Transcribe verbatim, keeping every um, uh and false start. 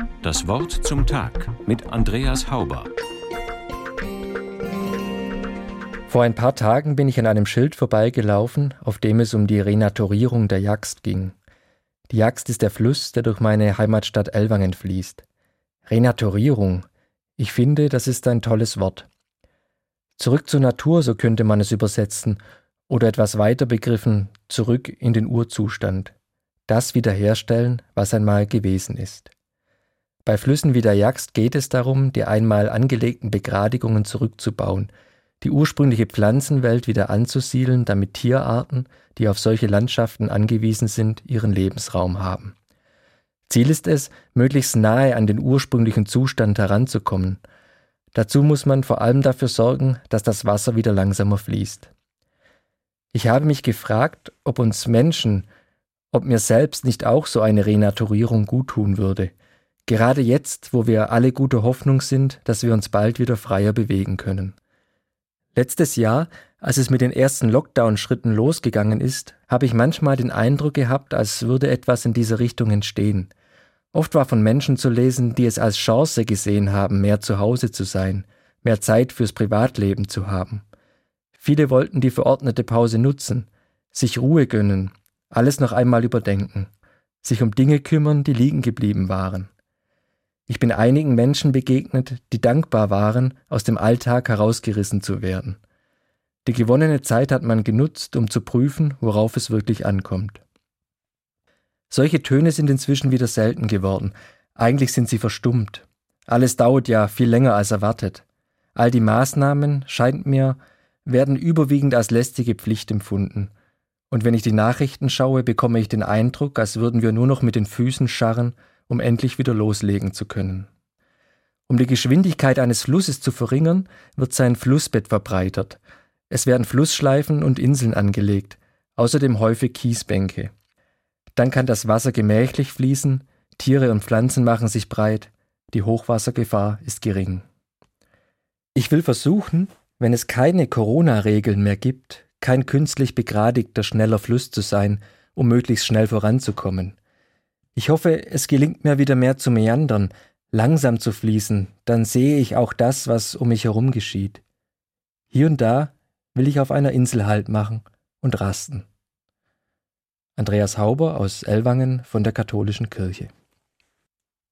Das Wort zum Tag mit Andreas Hauber. Vor ein paar Tagen bin ich an einem Schild vorbeigelaufen, auf dem es um die Renaturierung der Jagst ging. Die Jagst ist der Fluss, der durch meine Heimatstadt Ellwangen fließt. Renaturierung. Ich finde, das ist ein tolles Wort. Zurück zur Natur, so könnte man es übersetzen, oder etwas weiter begriffen, zurück in den Urzustand. Das wiederherstellen, was einmal gewesen ist. Bei Flüssen wie der Jagst geht es darum, die einmal angelegten Begradigungen zurückzubauen, die ursprüngliche Pflanzenwelt wieder anzusiedeln, damit Tierarten, die auf solche Landschaften angewiesen sind, ihren Lebensraum haben. Ziel ist es, möglichst nahe an den ursprünglichen Zustand heranzukommen. Dazu muss man vor allem dafür sorgen, dass das Wasser wieder langsamer fließt. Ich habe mich gefragt, ob uns Menschen, ob mir selbst nicht auch so eine Renaturierung guttun würde. Gerade jetzt, wo wir alle gute Hoffnung sind, dass wir uns bald wieder freier bewegen können. Letztes Jahr, als es mit den ersten Lockdown-Schritten losgegangen ist, habe ich manchmal den Eindruck gehabt, als würde etwas in dieser Richtung entstehen. Oft war von Menschen zu lesen, die es als Chance gesehen haben, mehr zu Hause zu sein, mehr Zeit fürs Privatleben zu haben. Viele wollten die verordnete Pause nutzen, sich Ruhe gönnen, alles noch einmal überdenken, sich um Dinge kümmern, die liegen geblieben waren. Ich bin einigen Menschen begegnet, die dankbar waren, aus dem Alltag herausgerissen zu werden. Die gewonnene Zeit hat man genutzt, um zu prüfen, worauf es wirklich ankommt. Solche Töne sind inzwischen wieder selten geworden. Eigentlich sind sie verstummt. Alles dauert ja viel länger als erwartet. All die Maßnahmen, scheint mir, werden überwiegend als lästige Pflicht empfunden. Und wenn ich die Nachrichten schaue, bekomme ich den Eindruck, als würden wir nur noch mit den Füßen scharren, um endlich wieder loslegen zu können. Um die Geschwindigkeit eines Flusses zu verringern, wird sein Flussbett verbreitert. Es werden Flussschleifen und Inseln angelegt, außerdem häufig Kiesbänke. Dann kann das Wasser gemächlich fließen, Tiere und Pflanzen machen sich breit, die Hochwassergefahr ist gering. Ich will versuchen, wenn es keine Corona-Regeln mehr gibt, kein künstlich begradigter, schneller Fluss zu sein, um möglichst schnell voranzukommen. Ich hoffe, es gelingt mir wieder mehr zu meandern, langsam zu fließen, dann sehe ich auch das, was um mich herum geschieht. Hier und da will ich auf einer Insel Halt machen und rasten. Andreas Hauber aus Ellwangen von der Katholischen Kirche.